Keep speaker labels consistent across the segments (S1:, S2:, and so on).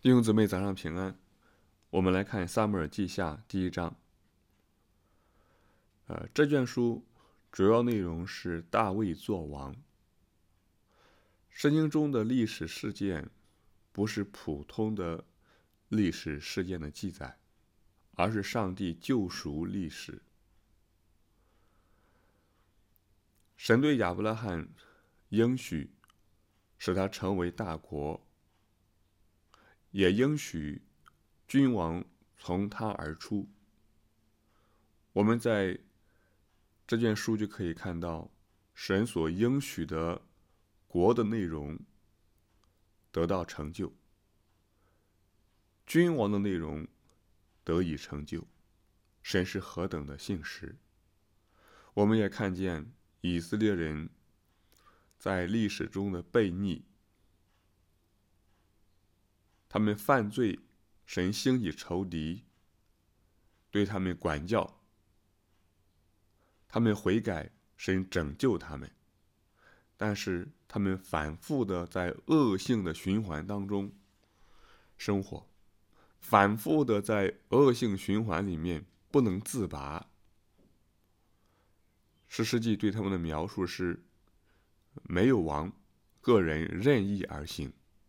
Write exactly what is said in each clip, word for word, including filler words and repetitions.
S1: 弟兄姊妹，早上平安。我们来看《撒母耳记下》第一章。呃，这卷书主要内容是大卫作王。圣经中的历史事件不是普通的历史事件的记载，而是上帝救赎历史。神对亚伯拉罕应许使他成为大国，也应许君王从他而出。我们在这卷书就可以看到神所应许的国的内容得到成就，君王的内容得以成就，神是何等的信实。我们也看见以色列人在历史中的悖逆，他们犯罪，神兴起仇敌对他们管教，他们悔改，神拯救他们，但是他们反复的在恶性的循环当中生活，反复的在恶性循环里面不能自拔。士师记对他们的描述是：没有王，个人任意而行。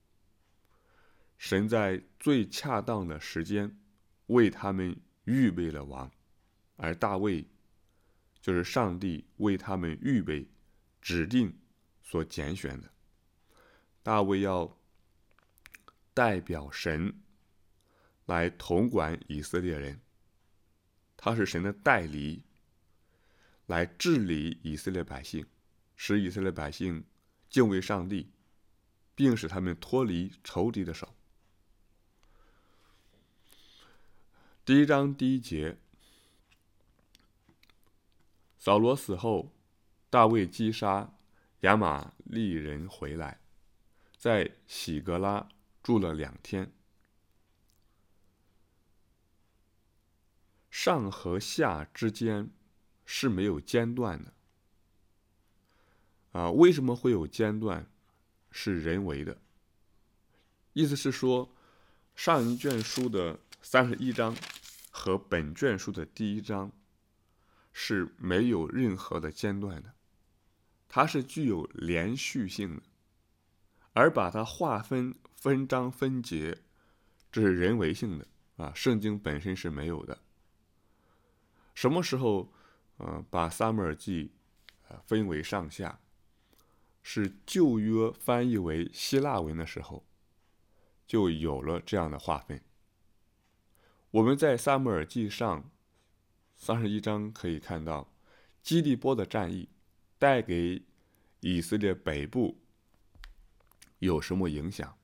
S1: 神在最恰当的时间为他们预备了王，而大卫就是上帝为他们预备、指定所拣选的。大卫要代表神来统管以色列人，他是神的代理，来治理以色列百姓，使以色列百姓敬畏上帝，并使他们脱离仇敌的手。第一章第一节，扫罗死后，大卫击杀亚玛利人回来，在喜格拉住了两天。上和下之间是没有间断的啊，为什么会有间断？是人为的。意思是说，上一卷书的三十一章和本卷书的第一章是没有任何的间断的，它是具有连续性的，而把它划分分章分节，这是人为性的啊，圣经本身是没有的。什么时候呃把撒母耳记呃分为上下？是旧约翻译为希腊文的时候，就有了这样的划分。我们在撒母耳记上三十一章可以看到，基利波的战役带给以色列北部有什么影响？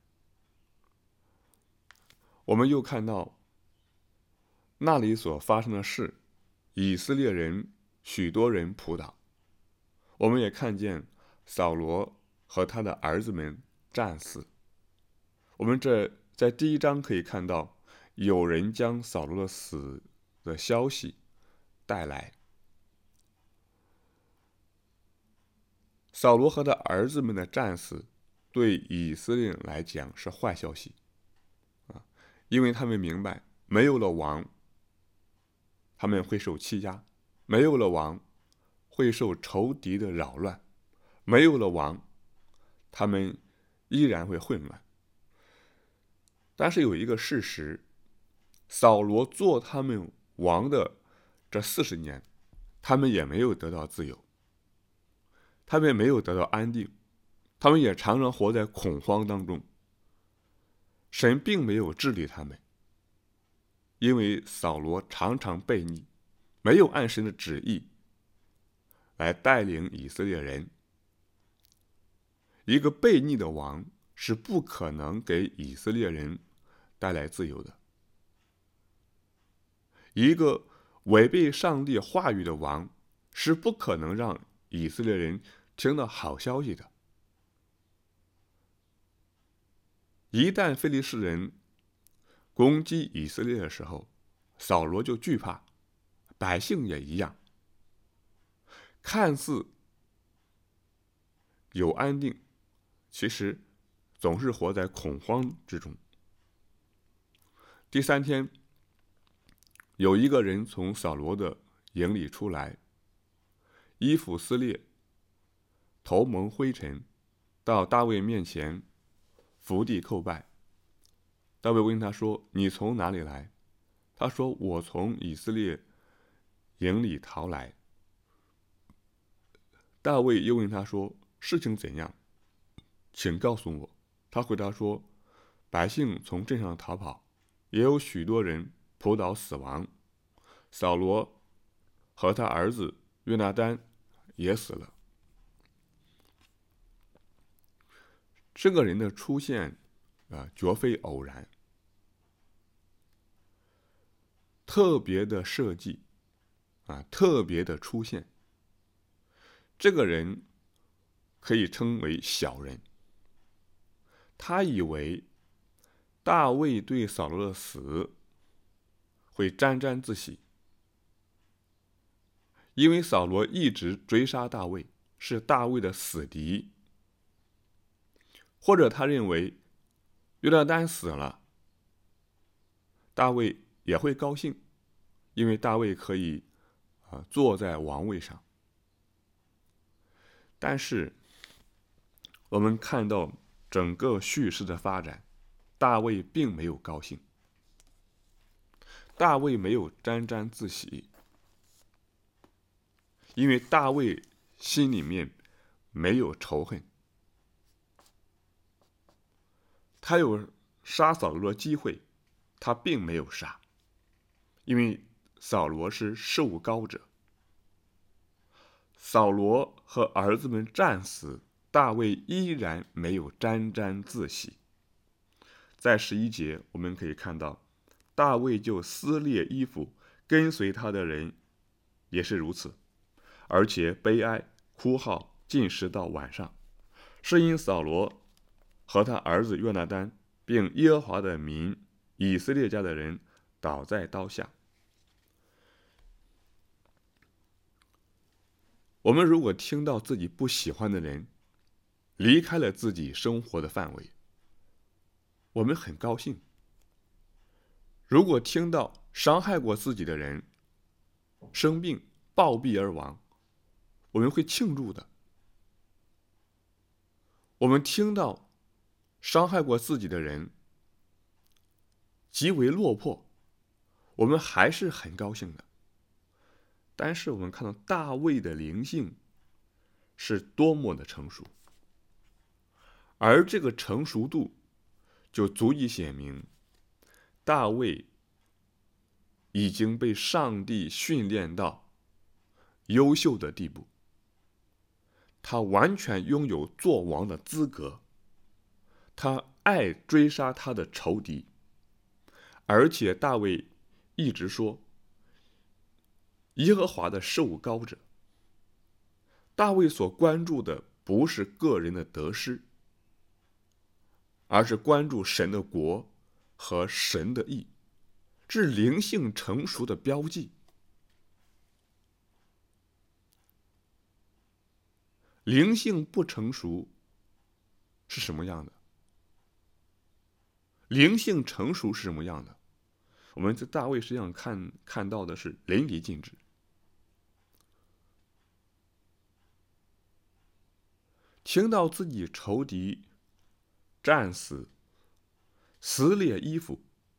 S1: 我们又看到那里所发生的事，以色列人许多人扑倒。我们也看见扫罗和他的儿子们战死。我们这在第一章可以看到，有人将扫罗的死的消息带来。扫罗和他儿子们的战死对以色列人来讲是坏消息啊，因为他们明白，没有了王，他们会受欺压；没有了王，会受仇敌的扰乱；没有了王，他们依然会混乱。但是有一个事实，扫罗做他们王的这四十年，他们也没有得到自由，他们也没有得到安定，他们也常常活在恐慌当中。神并没有治理他们，因为扫罗常常悖逆，没有按神的旨意来带领以色列人。一个悖逆的王是不可能给以色列人带来自由的。一个违背上帝话语的王是不可能让以色列人听到好消息的。一旦非利士人攻击以色列的时候，扫罗就惧怕，百姓也一样，看似有安定，其实总是活在恐慌之中。 第三天，有一个人从扫罗的营里出来，衣服撕裂，头蒙灰尘，到大卫面前伏地叩拜。大卫问他说：“你从哪里来？”他说：“我从以色列营里逃来。”大卫又问他说：“事情怎样？请告诉我。”他回答说：“百姓从镇上逃跑，也有许多人扑倒死亡。扫罗和他儿子约拿单也死了。”这个人的出现啊，绝非偶然，特别的设计啊，特别的出现。这个人可以称为小人。他以为大卫对扫罗的死会沾沾自喜，因为扫罗一直追杀大卫，是大卫的死敌。或者他认为约拿单死了，大卫也会高兴，因为大卫可以、呃、坐在王位上。但是我们看到整个叙事的发展，大卫并没有高兴，大卫没有沾沾自喜，因为大卫心里面没有仇恨。他有杀扫罗的机会，他并没有杀，因为扫罗是受膏者。扫罗和儿子们战死，大卫依然没有沾沾自喜。在十一节我们可以看到，大卫就撕裂衣服，跟随他的人也是如此，而且悲哀哭号进食到晚上，是因扫罗和他儿子约拿单并耶和华的民以色列家的人倒在刀下。我们如果听到自己不喜欢的人离开了自己生活的范围，我们很高兴；如果听到伤害过自己的人生病暴毙而亡，我们会庆祝的。我们听到伤害过自己的人极为落魄，我们还是很高兴的。但是我们看到大卫的灵性是多么的成熟，而这个成熟度就足以显明大卫已经被上帝训练到优秀的地步，他完全拥有做王的资格，他爱追杀他的仇敌，而且大卫一直说耶和华的受膏者。大卫所关注的不是个人的得失，而是关注神的国和神的义，这是灵性成熟的标记。灵性不成熟是什么样的？灵性成熟是什么样的？我们在大卫身上看看到的是淋漓尽致。听到自己仇敌战死，撕裂衣服，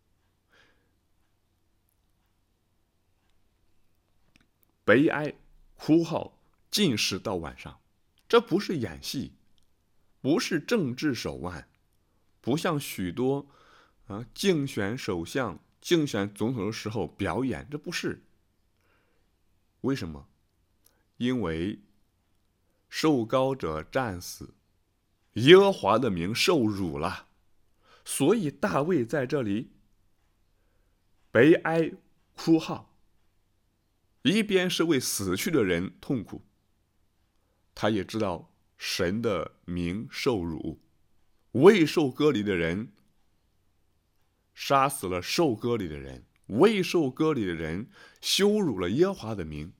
S1: 悲哀哭号进食到晚上，这不是演戏，不是政治手腕，不像许多啊竞选首相、竞选总统的时候表演，这不是。为什么？因为受膏者战死，耶和华的名受辱了，所以大卫在这里悲哀哭号，一边是为死去的人痛苦，他也知道神的名受辱，未受割礼的人杀死了受割礼的人，未受割礼的人羞辱了耶和华的名，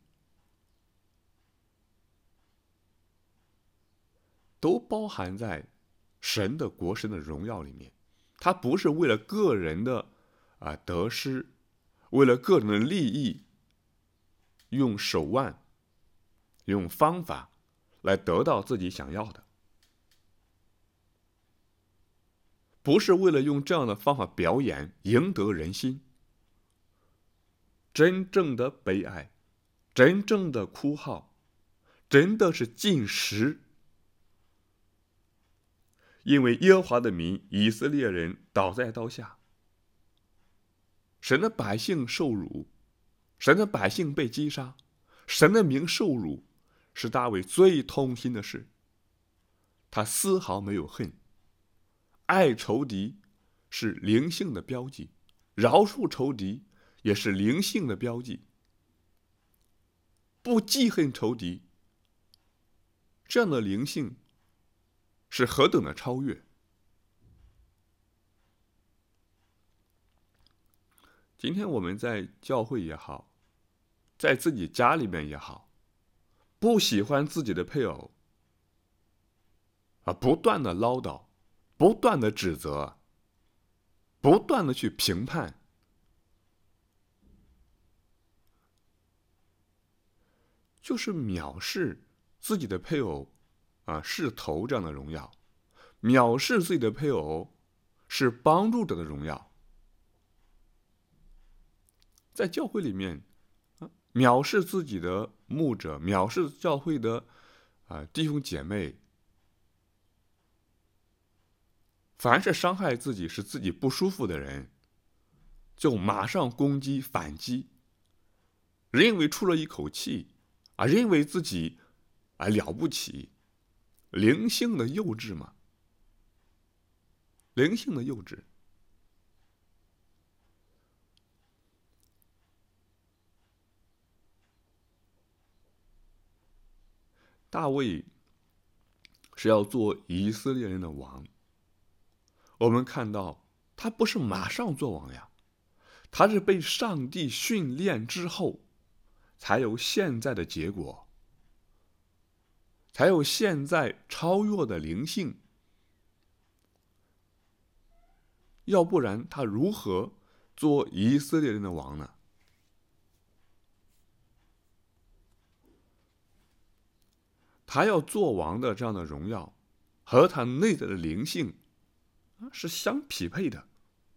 S1: 都包含在神的国、神的荣耀里面。他不是为了个人的啊得失，为了个人的利益，用手腕、用方法来得到自己想要的，不是为了用这样的方法表演赢得人心。真正的悲哀，真正的哭号，真的是进食。因为耶和华的民以色列人倒在刀下，神的百姓受辱，神的百姓被击杀，神的名受辱，是大卫最痛心的事。他丝毫没有恨，爱仇敌是灵性的标记，饶恕仇敌也是灵性的标记。不记恨仇敌，这样的灵性是何等的超越。今天我们在教会也好，在自己家里面也好，不喜欢自己的配偶啊，不断的唠叨，不断的指责，不断的去评判，就是藐视自己的配偶啊是头这样的荣耀，藐视自己的配偶是帮助者的荣耀。在教会里面，啊，藐视自己的牧者，藐视教会的啊弟兄姐妹，凡是伤害自己、使自己不舒服的人，就马上攻击反击，认为出了一口气啊，认为自己啊了不起，灵性的幼稚嘛，灵性的幼稚。大卫是要做以色列人的王，我们看到他不是马上做王呀，他是被上帝训练之后，才有现在的结果，才有现在超越的灵性。要不然他如何做以色列人的王呢？他要做王的这样的荣耀，和他内在的灵性是相匹配的。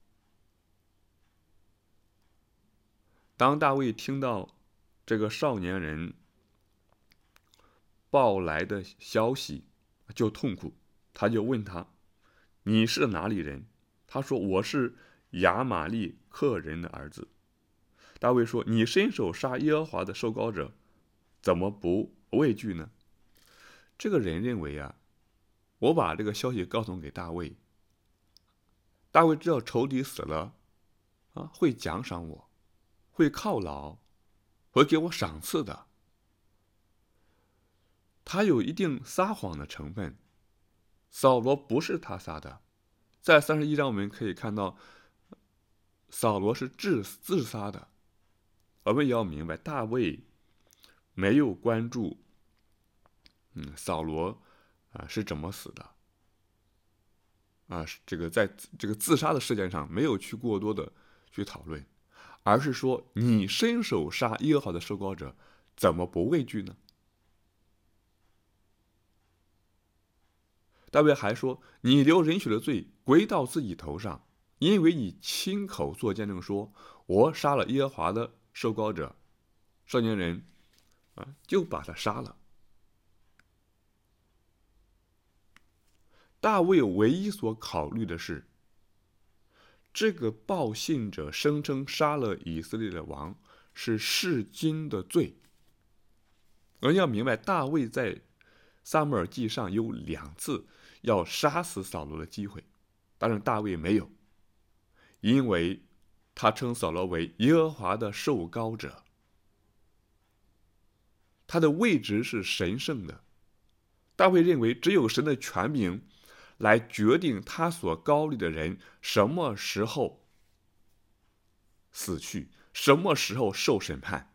S1: 当大卫听到这个少年人报来的消息，就痛苦，他就问他：“你是哪里人？”他说：“我是亚玛利克人的儿子。”大卫说：“你伸手杀耶和华的受膏者，怎么不畏惧呢？”这个人认为啊，我把这个消息告诉给大卫，大卫知道仇敌死了啊，会奖赏我，会犒劳，会给我赏赐的。他有一定撒谎的成分，扫罗不是他撒的。在三十一章我们可以看到，扫罗是自自杀的。我们也要明白，大卫没有关注嗯，扫罗啊是怎么死的啊？这个在这个自杀的事件上没有去过多的去讨论，而是说你伸手杀耶和华的受膏者，怎么不畏惧呢？大卫还说：“你流人血的罪归到自己头上，因为你亲口做见证说，我杀了耶和华的受膏者。”少年人啊，就把他杀了。大卫唯一所考虑的是，这个报信者声称杀了以色列的王是弑君的罪。而要明白，大卫在撒母耳记上有两次要杀死扫罗的机会，但是大卫没有，因为他称扫罗为耶和华的受膏者，他的位置是神圣的。大卫认为只有神的权柄来决定他所膏立的人什么时候死去，什么时候受审判。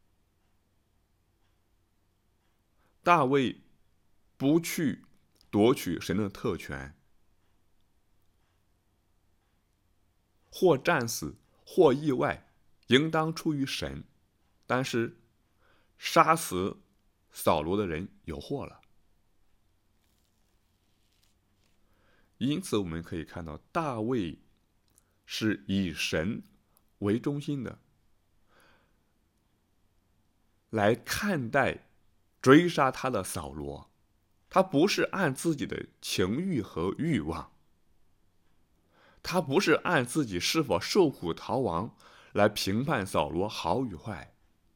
S1: 大卫不去夺取神的特权，或战死， 或意外，应当出于神。但是杀死扫罗的人有祸了。因此我们可以看到，大卫是以神为中心的来看待追杀他的扫罗，他不是按自己的情欲和欲望，他不是按自己是否受苦逃亡来评判扫罗好与坏。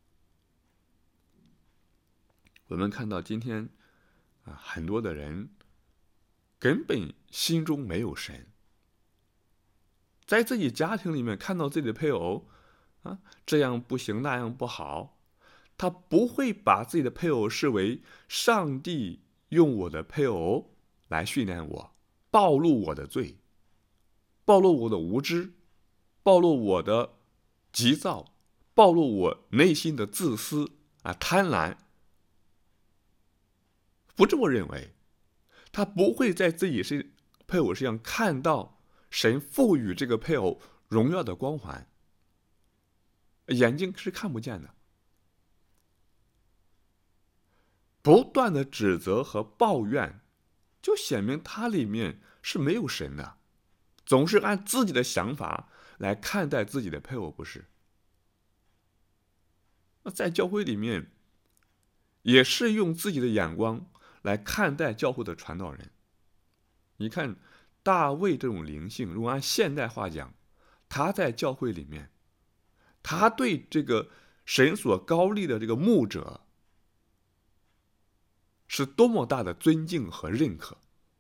S1: 我们看到今天啊，很多的人根本心中没有神，在自己家庭里面看到自己的配偶啊，这样不行那样不好，他不会把自己的配偶视为上帝用我的配偶来训练我，暴露我的罪，暴露我的无知，暴露我的急躁，暴露我内心的自私啊、贪婪。不这么认为，他不会在自己是配偶身上看到神赋予这个配偶荣耀的光环，眼睛是看不见的。不断的指责和抱怨，就显明他里面是没有神的，总是按自己的想法来看待自己的配偶，不是？那在教会里面，也是用自己的眼光来看待教会的传道人。你看大卫这种灵性，如果按现代话讲，他在教会里面，他对这个神所高立的这个牧者是多么大的尊敬和认可。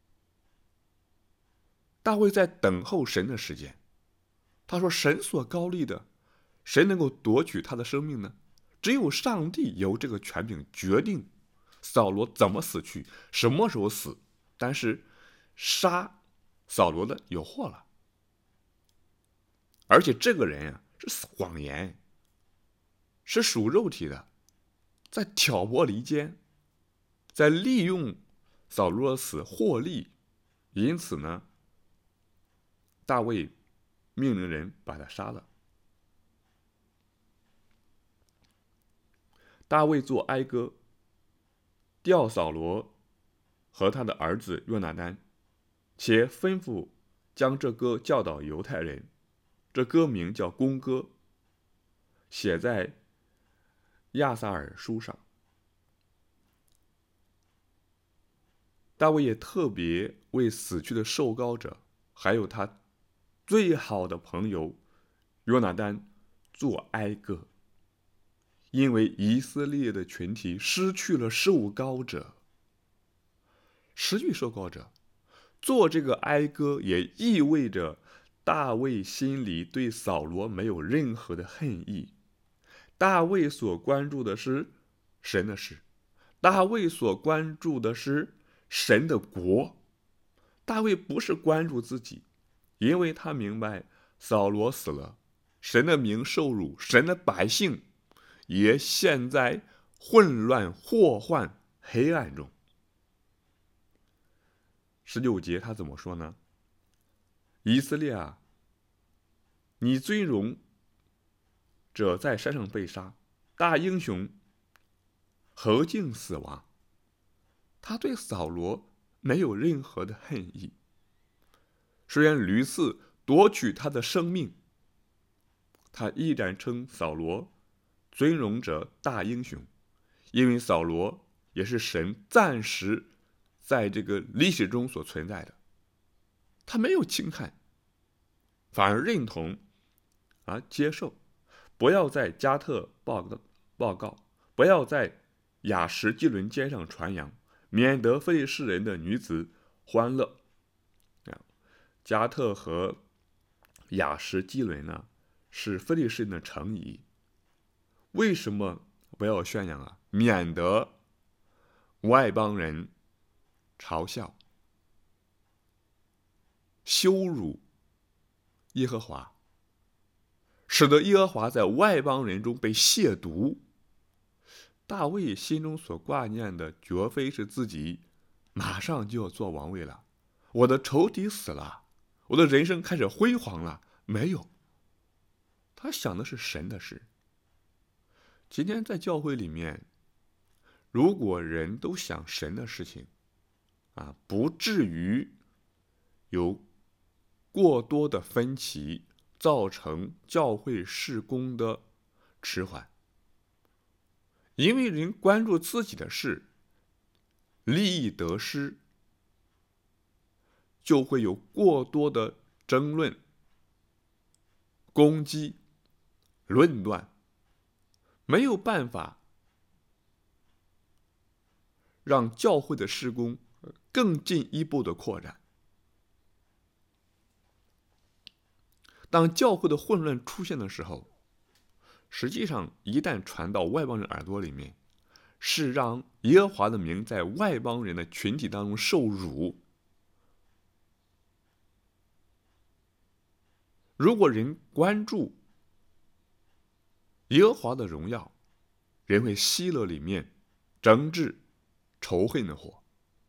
S1: 大卫在等候神的时间，他说神所高立的，谁能够夺取他的生命呢？只有上帝有这个权柄决定扫罗怎么死去，什么时候死。但是杀扫罗的有祸了，而且这个人啊是谎言，是属肉体的，在挑拨离间，在利用扫罗的死获利。因此呢，大卫命令人把他杀了。大卫做哀歌，调扫罗和他的儿子约拿单，且吩咐将这歌教导犹太人。这歌名叫弓歌，写在亚撒尔书上。大卫也特别为死去的受膏者，还有他最好的朋友约拿单做哀歌，因为以色列的群体失去了受膏者，失去受膏者，做这个哀歌也意味着大卫心里对扫罗没有任何的恨意。大卫所关注的是神的事，大卫所关注的是神的国。大卫不是关注自己，因为他明白扫罗死了，神的名受辱，神的百姓也陷在混乱、祸患、黑暗中。十九节他怎么说呢？以色列啊，你尊荣者在山上被杀，大英雄何竟死亡？他对扫罗没有任何的恨意，虽然屡次夺取他的生命，他依然称扫罗尊荣者大英雄，因为扫罗也是神暂时在这个历史中所存在的，他没有轻看，反而认同啊接受。不要在加特报告报告，不要在雅什基伦街上传扬，免得非利士人的女子欢乐。加特和雅什基伦呢，是非利士人的城邑。为什么不要宣扬啊？免得外邦人嘲笑、羞辱耶和华，使得耶和华在外邦人中被亵渎。大卫心中所挂念的绝非是自己马上就要做王位了，我的仇敌死了，我的人生开始辉煌了，没有。 他想的是神的事。今天在教会里面，如果人都想神的事情啊，不至于有过多的分歧，造成教会事工的迟缓。因为人关注自己的事，利益得失，就会有过多的争论、攻击、论断，没有办法让教会的事工更进一步的扩展。当教会的混乱出现的时候，实际上一旦传到外邦人耳朵里面，是让耶和华的名在外邦人的群体当中受辱。如果人关注耶和华的荣耀，人会熄了里面争执、仇恨的火。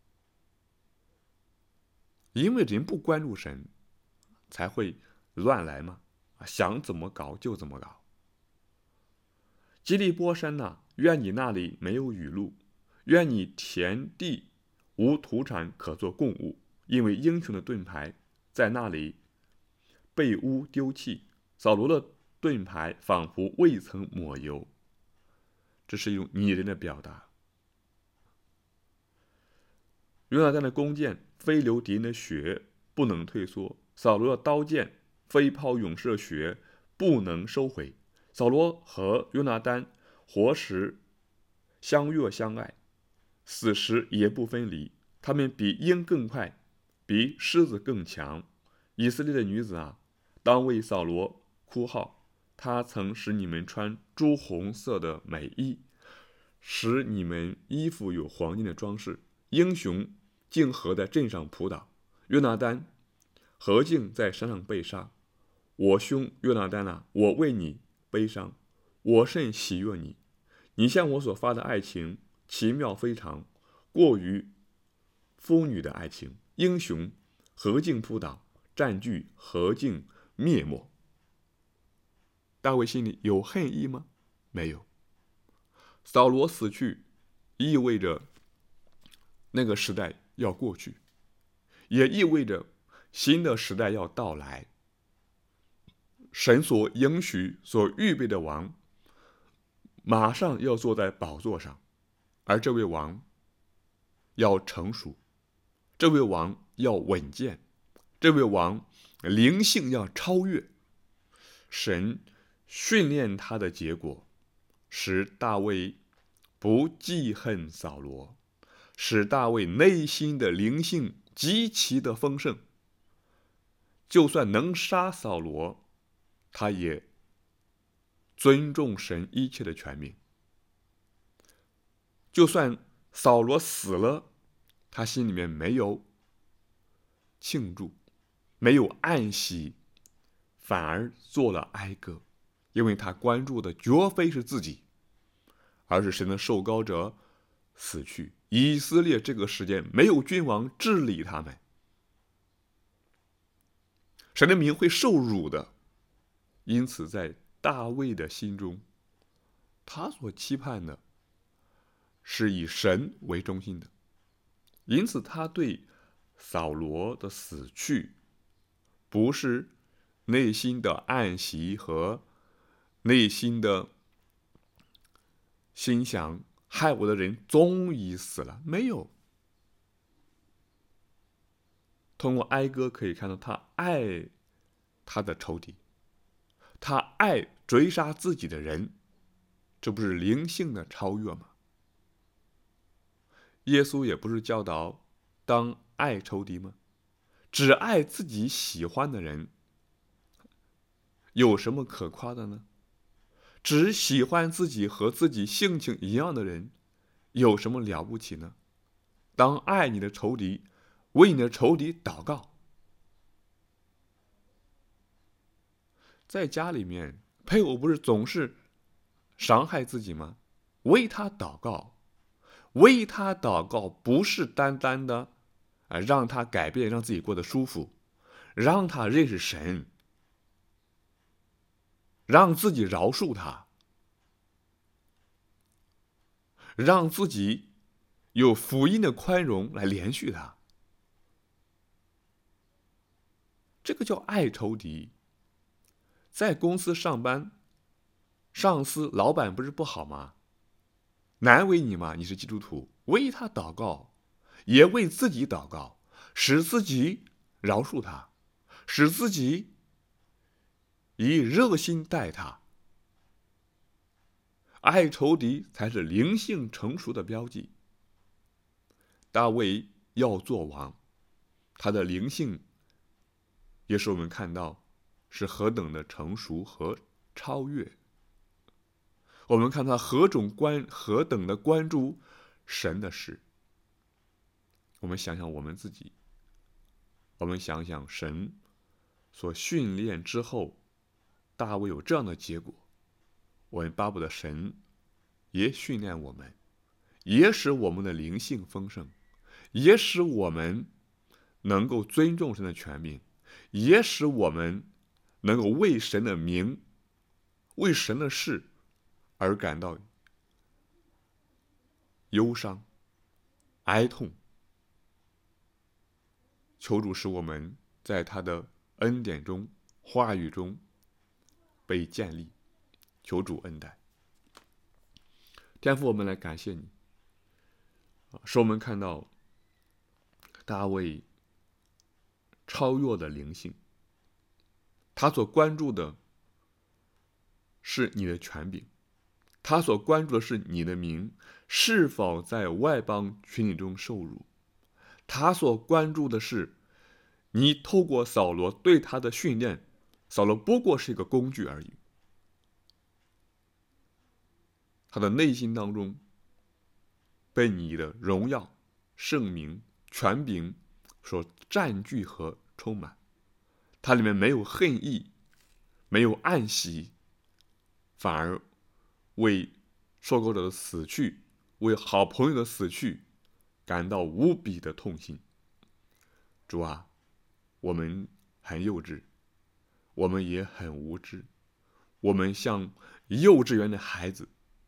S1: 因为人不关注神，才会乱来嘛，想怎么搞就怎么搞。基利波山呐、啊，愿你那里没有雨露，愿你田地无土产可做供物，因为英雄的盾牌在那里被污丢弃，扫罗的盾牌仿佛未曾抹油。这是一种拟人的表达。约拿单的弓箭非流敌人的血，不能退缩；扫罗的刀剑非抛勇士的血，不能收回。扫罗和约拿单活时相悦相爱，死时也不分离。他们比鹰更快，比狮子更强。以色列的女子啊，当为扫罗哭号，他曾使你们穿朱红色的美衣，使你们衣服有黄金的装饰。英雄竟何在镇上扑倒，约拿单何竟在山上被杀。我兄约拿单啊，我为你悲伤，我甚喜悦你。你向我所发的爱情奇妙非常，过于妇女的爱情。英雄何竟扑倒，占据何竟灭没。大卫心里有恨意吗？没有。扫罗死去，意味着那个时代要过去，也意味着新的时代要到来。神所应许、所预备的王，马上要坐在宝座上，而这位王要成熟，这位王要稳健，这位王灵性要超越。神训练他的结果，使大卫不记恨扫罗，使大卫内心的灵性极其的丰盛。就算能杀扫罗，他也尊重神一切的权柄。就算扫罗死了，他心里面没有庆祝，没有暗喜，反而做了哀歌，因为他关注的绝非是自己，而是神的受膏者死去。以色列这个时间没有君王治理他们，神的名会受辱的。因此在大卫的心中，他所期盼的是以神为中心的。因此他对扫罗的死去，不是内心的暗喜和内心的心想害我的人终于死了，没有。通过哀歌可以看到，他爱他的仇敌，他爱追杀自己的人，这不是灵性的超越吗？耶稣也不是教导当爱仇敌吗？只爱自己喜欢的人，有什么可夸的呢？只喜欢自己和自己性情一样的人，有什么了不起呢？当爱你的仇敌，为你的仇敌祷告。在家里面，配偶不是总是伤害自己吗？为他祷告，为他祷告不是单单的啊让他改变，让自己过得舒服，让他认识神， 让自己饶恕他，让自己有福音的宽容来连续他。这个叫爱仇敌。在公司上班，上司、老板不是不好吗？难为你吗？你是基督徒，为他祷告，也为自己祷告，使自己饶恕他，使自己以热心待他。爱仇敌才是灵性成熟的标记。大卫要做王，他的灵性也使我们看到是何等的成熟和超越。我们看他何种关何等的关注神的事。我们想想我们自己，我们想想神所训练之后，大卫有这样的结果。我们巴不得神也训练我们，也使我们的灵性丰盛，也使我们能够尊重神的权柄，也使我们能够为神的名、为神的事而感到忧伤、哀痛。求主使我们在他的恩典中、话语中被建立，求主恩待。天父，我们来感谢你，使我们看到大卫超越的灵性，他所关注的是你的权柄，他所关注的是你的名是否在外邦群体中受辱，他所关注的是你透过扫罗对他的训练，扫罗不过是一个工具而已。他的内心当中被你的荣耀、圣名、权柄所占据和充满，它里面没有恨意，没有暗喜，反而为受膏者的死去，为好朋友的死去感到无比的痛心。主啊，我们很幼稚，我们也很无知，我们像幼稚园的孩子，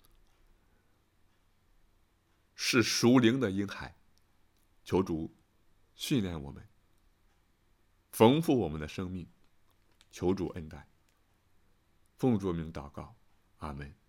S1: 是属灵的婴孩。求主训练我们，丰富我们的生命，求主恩待。奉主名祷告，阿们。